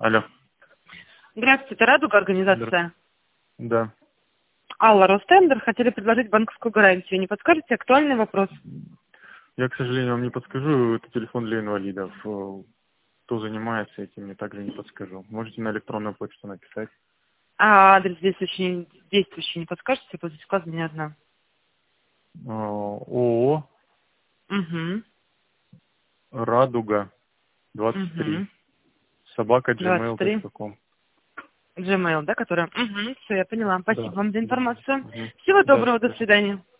Алло. Здравствуйте, это «Радуга» организация. Да. Алла, Ростендер, хотели предложить банковскую гарантию. Не подскажете актуальный вопрос? Я, к сожалению, вам не подскажу. Это телефон для инвалидов. Кто занимается этим, мне также не подскажу. Можете на электронную почту написать. А адрес действующий не подскажете? После сказа не одна. ООО Угу. «Радуга» 23. Угу. 23. @gmail.com. Gmail, да, которая? Угу. Все, я поняла. Да. Спасибо вам за Да. информацию. Мгм. Всего Да, доброго, до да. свидания.